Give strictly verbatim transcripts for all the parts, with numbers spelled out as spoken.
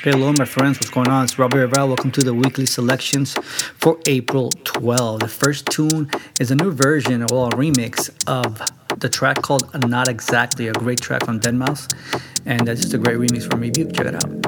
Hello, my friends. What's going on? It's Robert Rivera. Welcome to the weekly selections for April twelfth. The first tune is a new version, well, a remix of the track called Not Exactly, a great track from deadmau five. And that's just a great remix from Review. Check it out.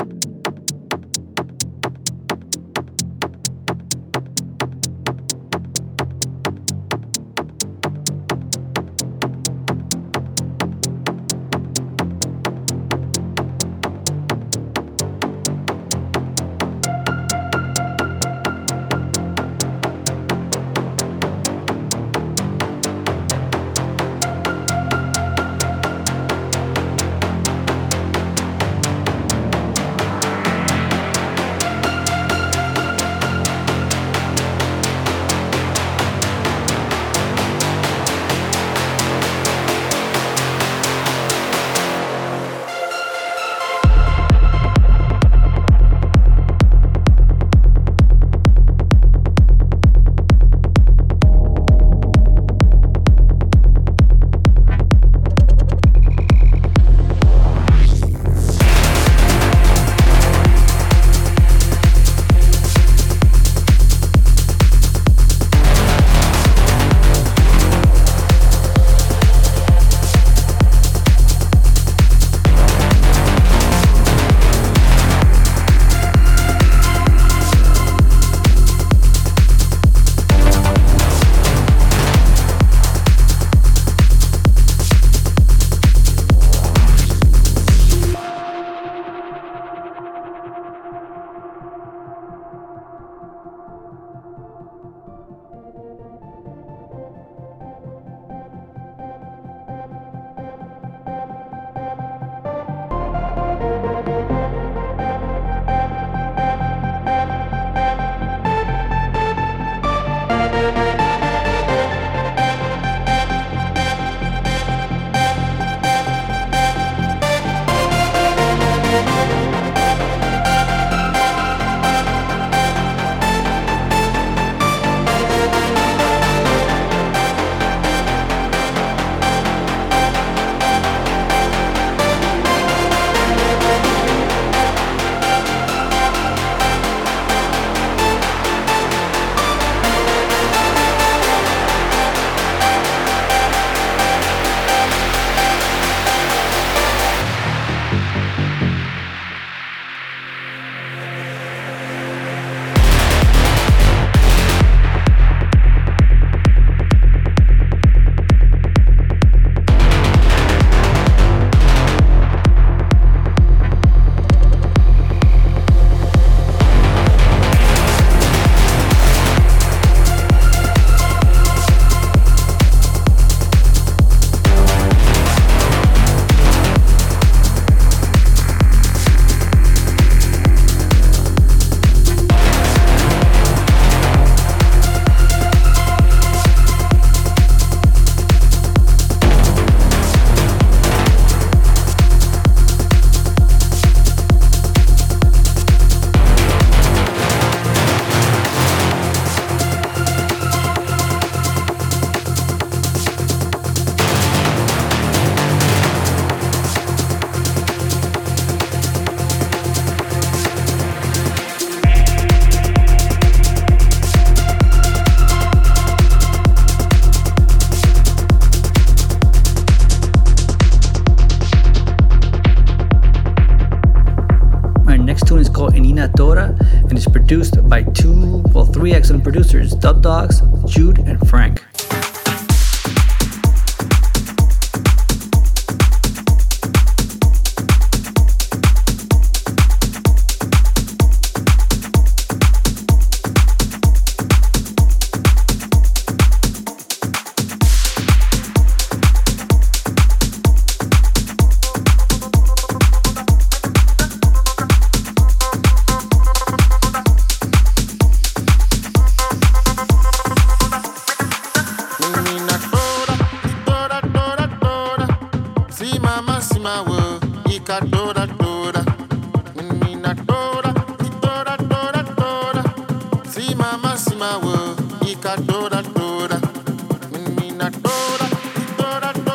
And it's produced by two, well, three excellent producers, Dub Dogs, Jude, and Frank.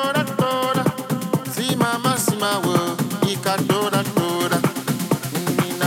Mama, see my world, he got dora dora.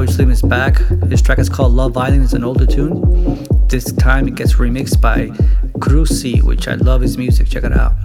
Boy Slim is back. His track is called Love Island. It's an older tune. This time it gets remixed by Cruzy, which I love his music. Check it out.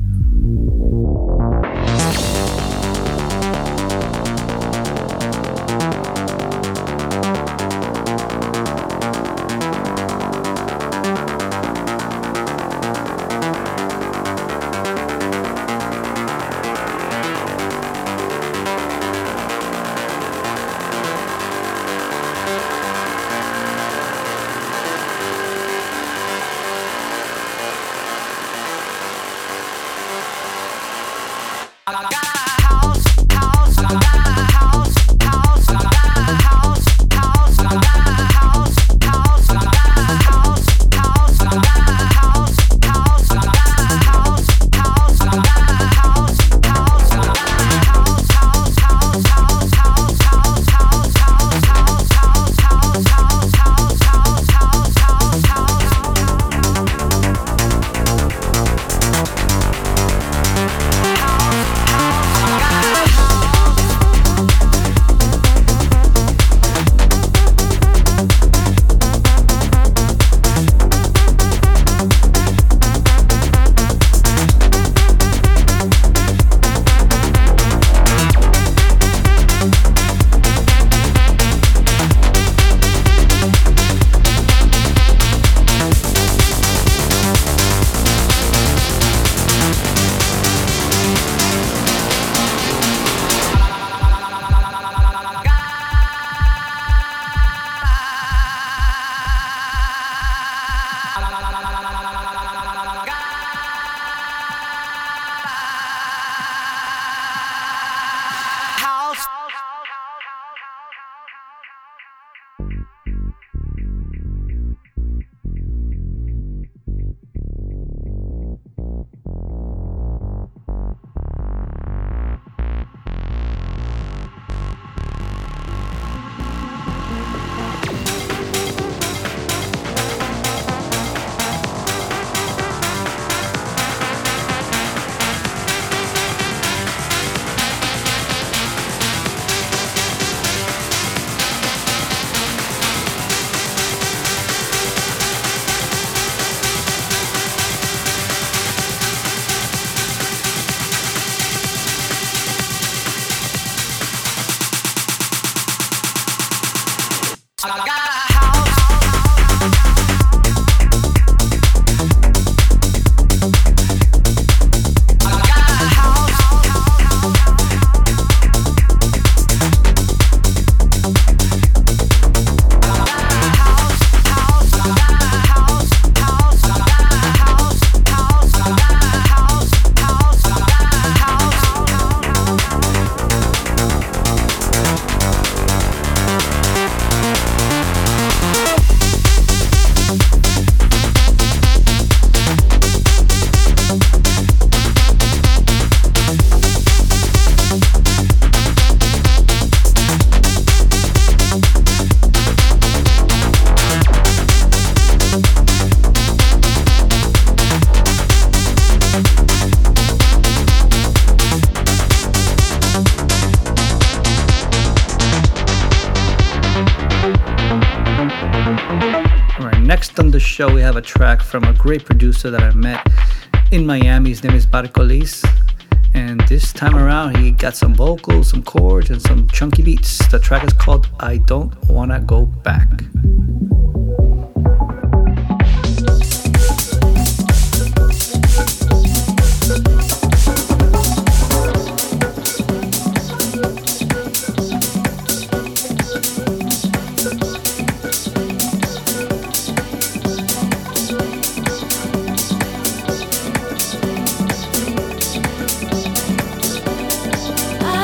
Next on the show, we have a track from a great producer that I met in Miami. His name is Barcolis. And this time around, he got some vocals, some chords, and some chunky beats. The track is called I Don't Wanna Go Back.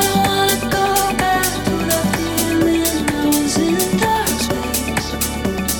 Go back to the feeling I was in dark space.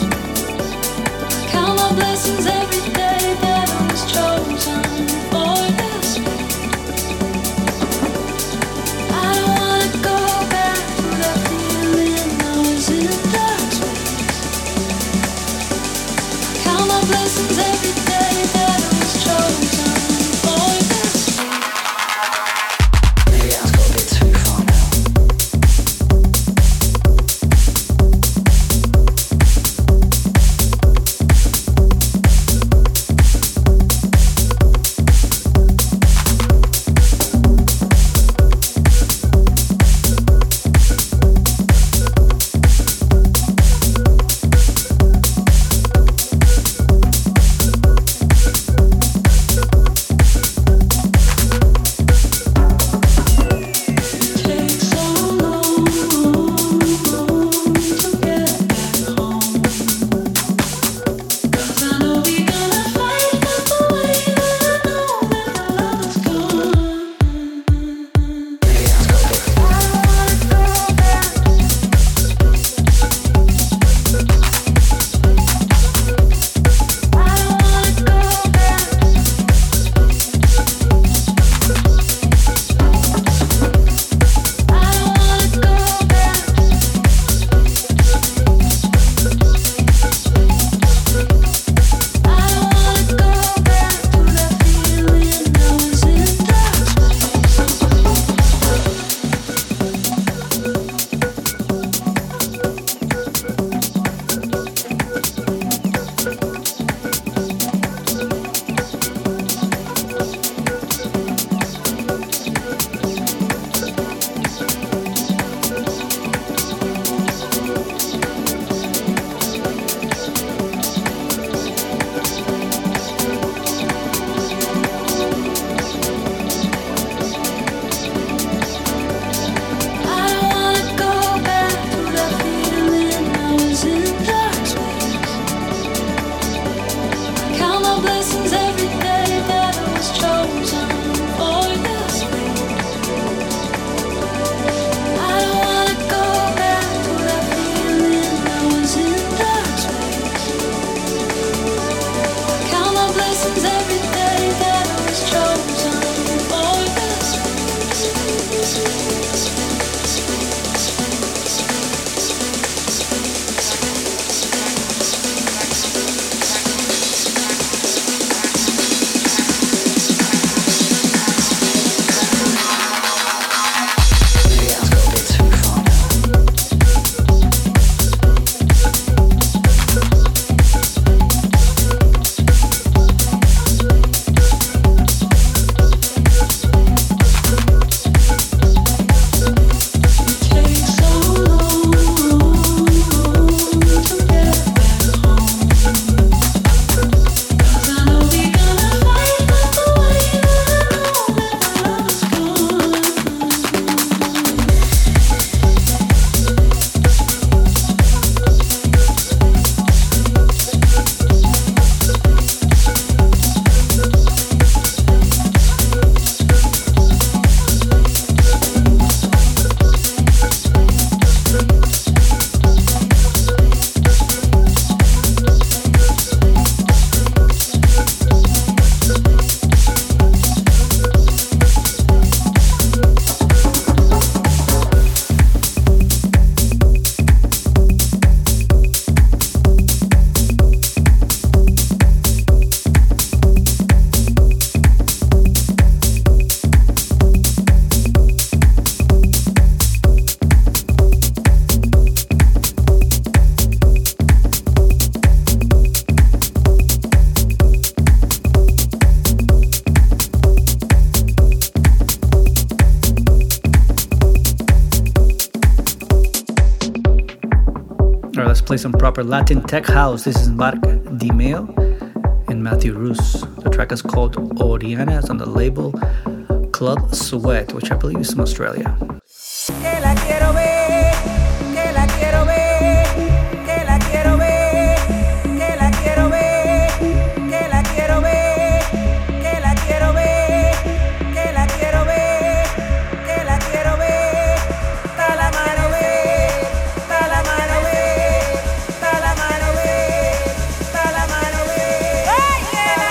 play some proper Latin tech house. This is Marc Di Meo and Matthew Roos. The track is called Oriana. It's on the label Club Sweat, which I believe is from Australia. Que la quiero ver, que la quiero ver, que la quiero ver, que la quiero ver, que la quiero ver, que la quiero ver, que la quiero ver, que la quiero ver. Ta la mano ver, ta la mano ver, ta la mano ver, ta la mano ver. ¡Ay, que la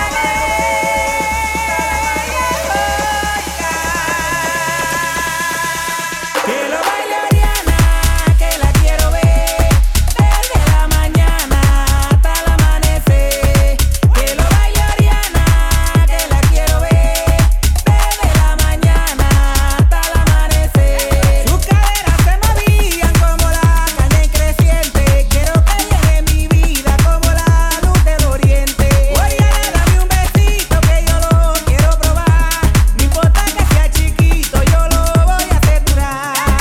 ve! Que lo baile Oriana, que la quiero ver desde la mañana hasta el amanecer. Que lo baile Oriana, que la quiero ver desde la mañana hasta el amanecer. Sus caderas se movían como la carne creciente. Quiero que llegue mi vida como la luz del oriente. Oriana, dame un besito que yo lo quiero probar. No importa que sea chiquito, yo lo voy a hacer durar.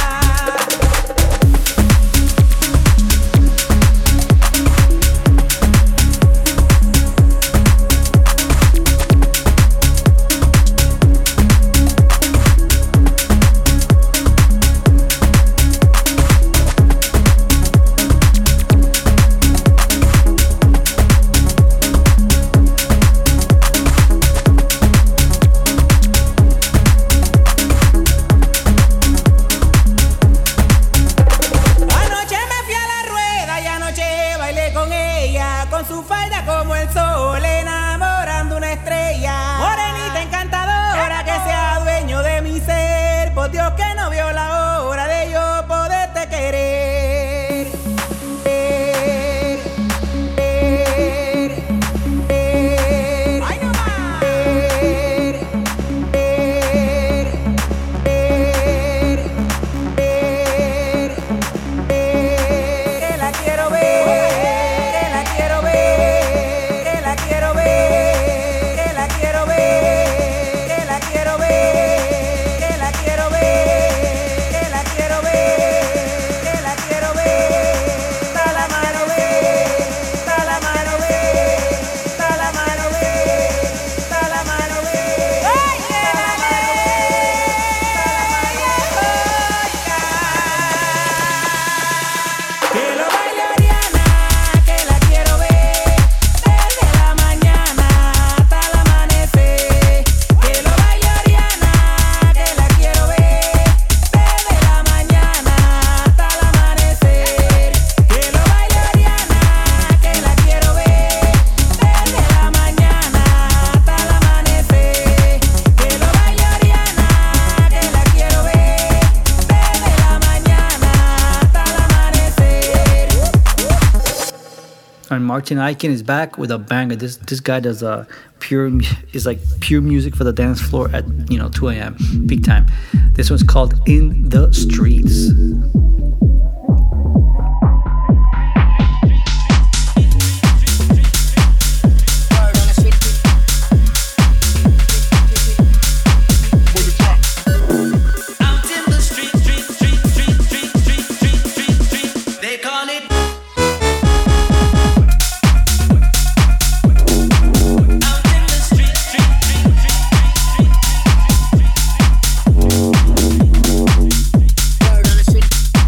Anoche me fui a la rueda y anoche bailé con ella, con su falda como el sol, enamorando una estrella. Morenita encantadora, que sea dueño de mi ser. Por Dios que no vio la hora de yo poderte querer. Ver, ver, ver. ¡Ay, no más! Ver, ver, ver, ver. Que la quiero ver, que la quiero ver, que la quiero ver, que la quiero ver, que la quiero ver, que la quiero ver, que la quiero ver, que la quiero ver. Ta la mano ver, ta la mano ver, ta la mano ver, ta la mano ver. ¡Ay, que la que lo baile Oriana, que la quiero ver desde la mañana hasta el amanecer. Que lo baile Oriana, que la quiero ver desde la mañana hasta el amanecer. Que lo baile Oriana, que la quiero ver desde la mañana hasta el amanecer. Que lo baile Oriana, que la quiero ver desde la mañana hasta el amanecer. And Martin Ikin is back with a banger. This this guy does uh, pure mu- is like pure music for the dance floor at you know two a.m. peak time. This one's called In the Streets. Out in the street, street, street, street, street, street, street, street, street. They call it. Out in the street, street, street, street, street, street, street. Word on the street.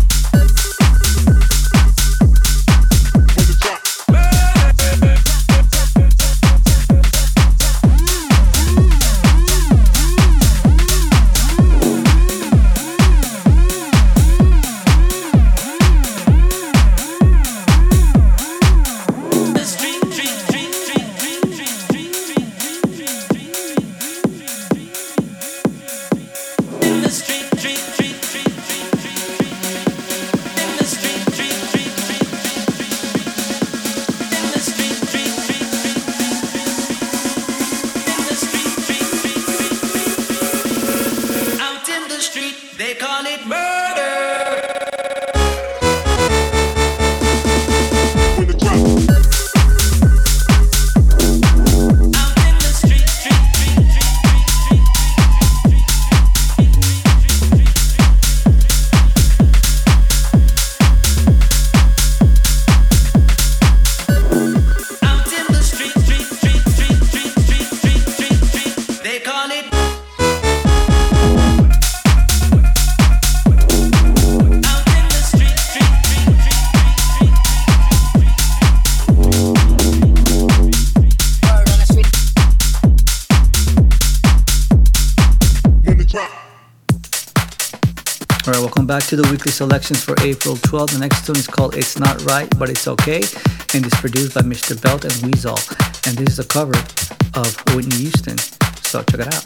All right, welcome back to the weekly selections for April twelfth. The next tune is called It's Not Right, But It's Okay, and it's produced by Mister Belt and Weasel. And this is a cover of Whitney Houston. So check it out.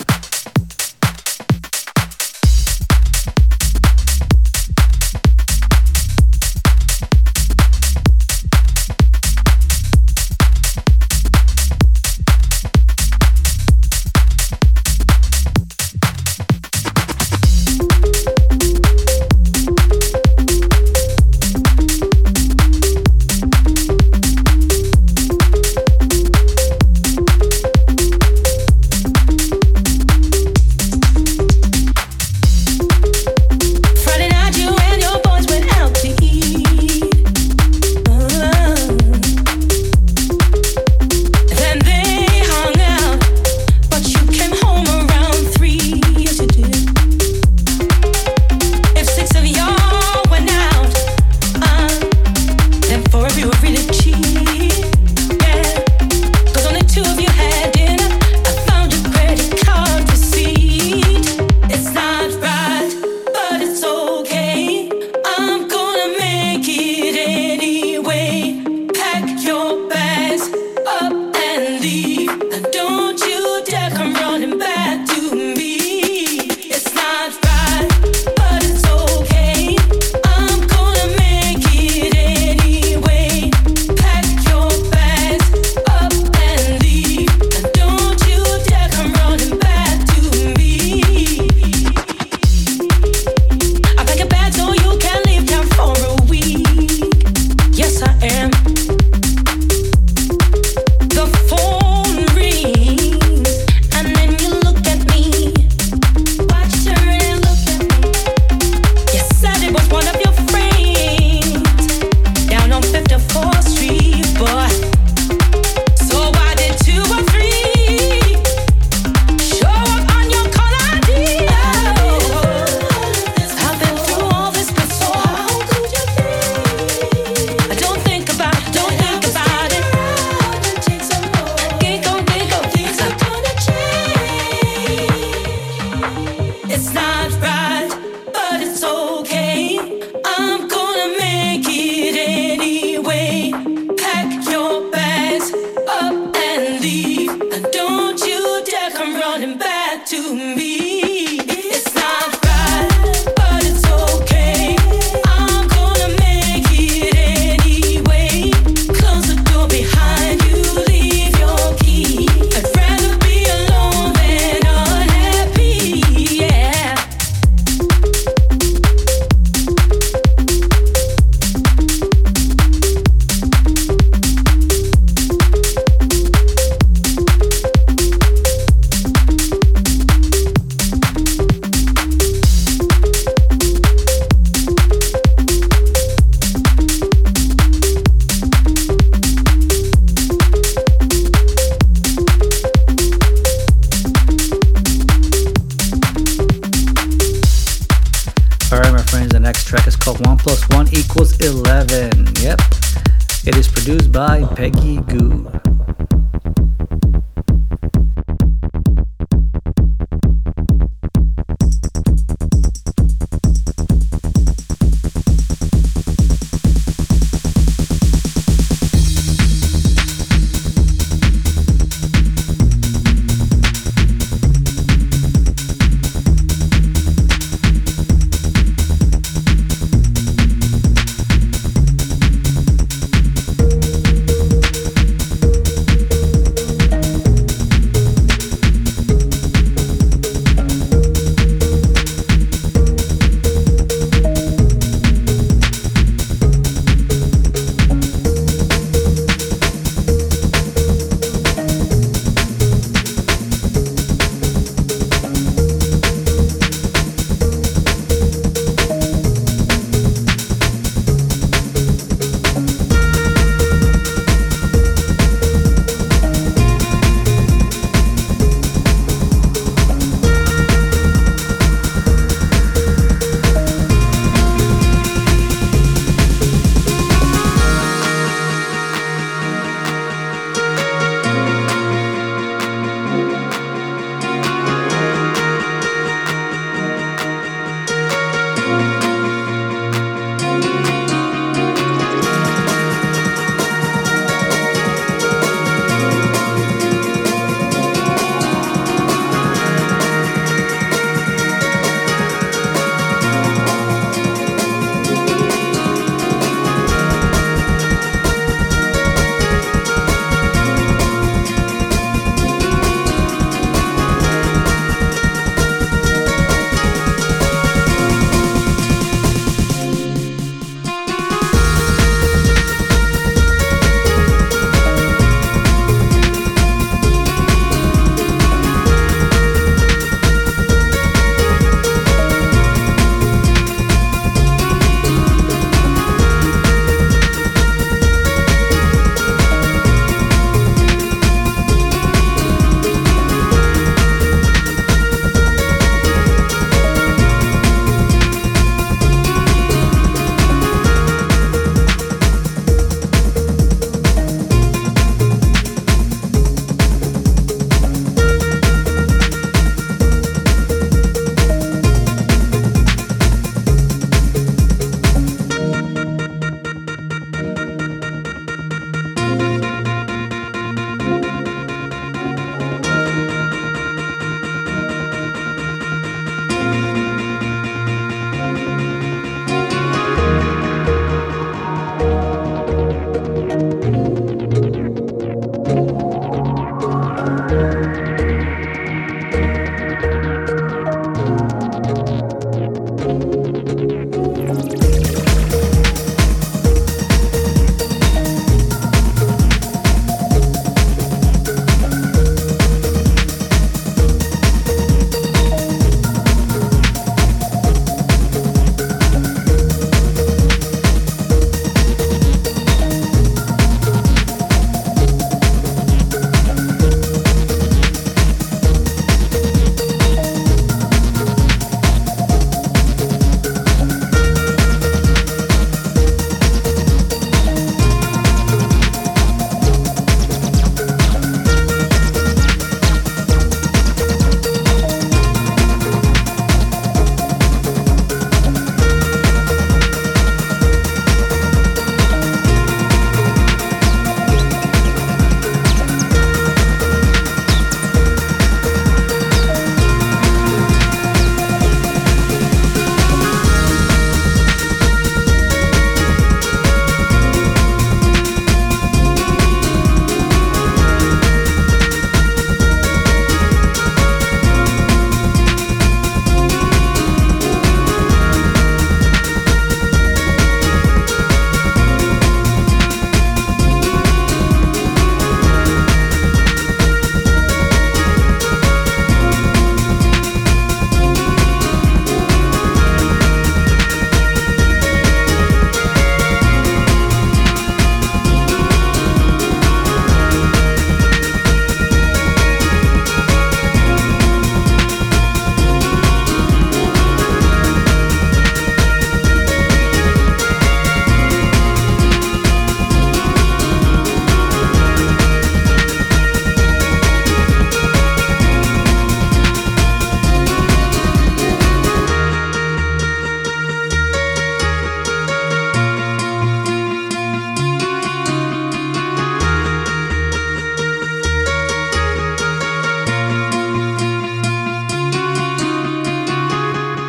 eleven. Yep. It is produced by Peggy Gou.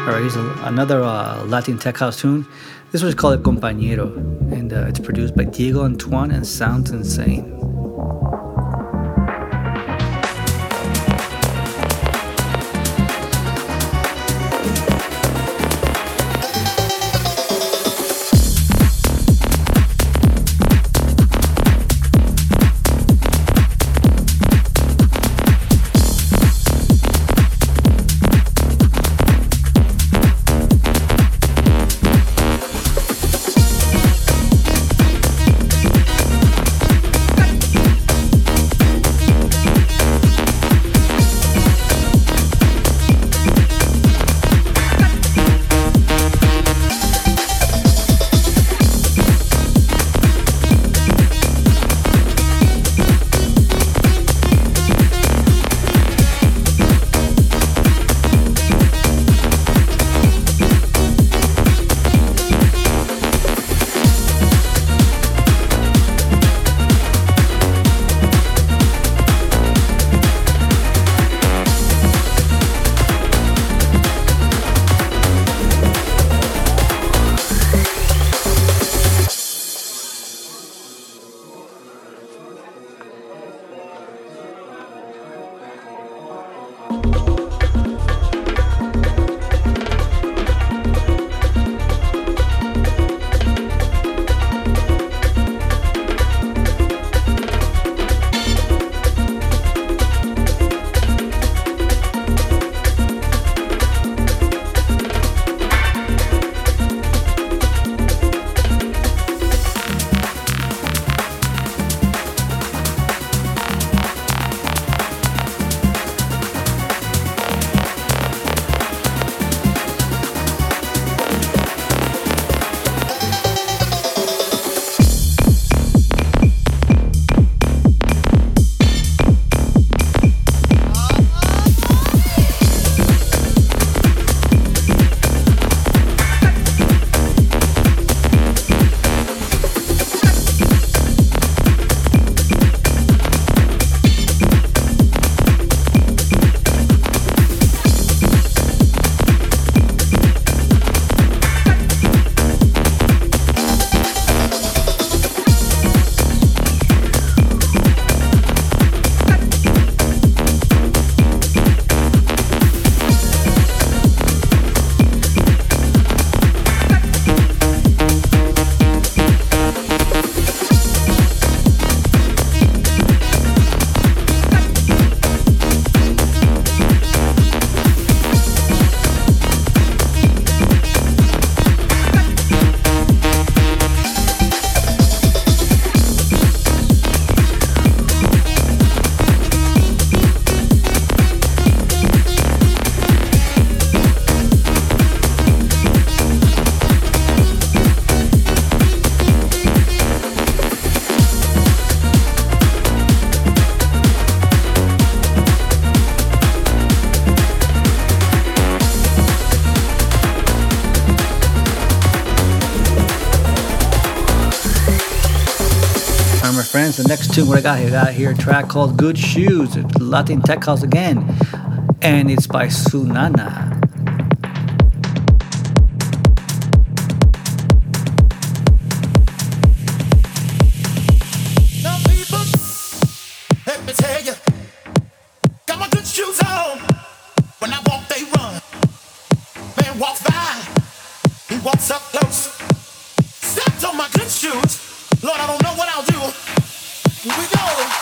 All right, here's a, another uh, Latin tech house tune. This one's called El Compañero, and uh, it's produced by Diego Antoine and sounds insane. friends. The next tune, what I got here, I got here a track called Good Shoes. It's Latin Tech House again. And it's by Sunana. Walks up close, stepped on my good shoes. Lord, I don't know what I'll do. Here we go.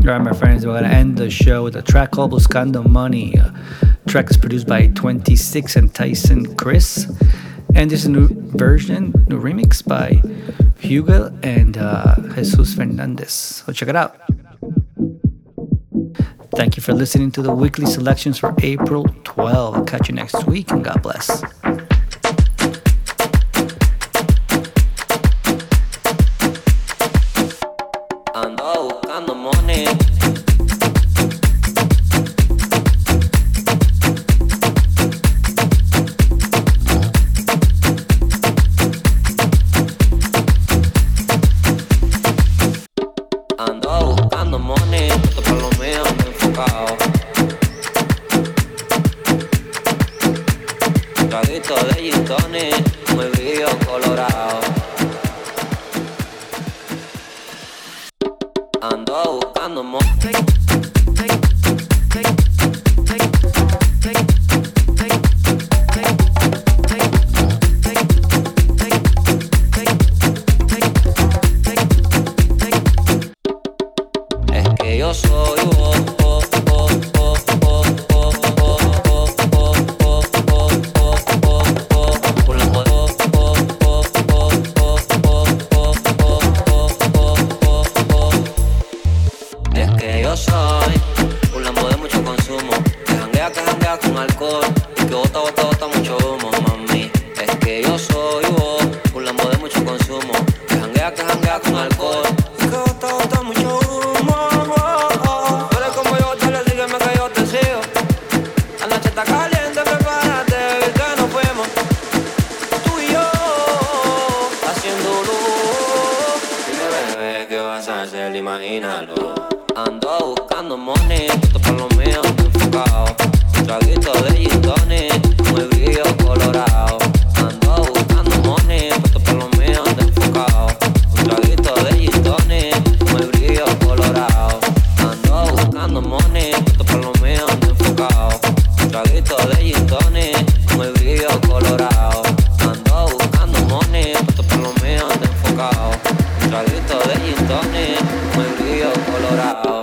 Alright, my friends, we're gonna end the show with a track called Buscando Money. Uh, track is produced by twenty-six and Tyson Chris. And there's a new version, new remix by Hugo and uh, Jesus Fernandez. So check it out. Thank you for listening to the weekly selections for April twelfth. I'll catch you next week, and God bless. Ando buscando money. Ando buscando money, esto por lo mío ando enfocado. Traguito de gin tonic, muy brillo colorado. Ando buscando money. Es que yo soy vos, vos, vos, vos, vos, vos, vos, vos, vos, vos, vos, vos, vos, vos, por la vos, vos, vos, vos, vos, vos, vos, vos, vos, vos, vos. Es que yo soy un lambo de mucho consumo, que janguea, que janguea con alcohol y que bota, bota, bota mucho humo, mami. Es que yo soy vos, un lambo de mucho consumo, que janguea, que janguea con alcohol y que bota, bota mucho humo. Tú eres como yo, te le sígueme que yo te sigo. La noche está caliente, prepárate, baby, que nos fuimos. Tú y yo, haciendo luz. Dime, bebé, ¿qué vas a hacer? Imagínalo. Ando buscando money, esto por lo mío ando enfocado. Traguito de gin tonic, muy brillo colorado. Ando buscando money, esto por lo mío ando enfocado. Traguito de gin tonic, muy brillo colorado. Ando buscando money, esto por lo mío ando enfocado. Traguito de gin tonic, muy brillo colorado. Ando buscando money, esto por lo mío ando enfocado. Traguito de gin tonic, muy brillo colorado.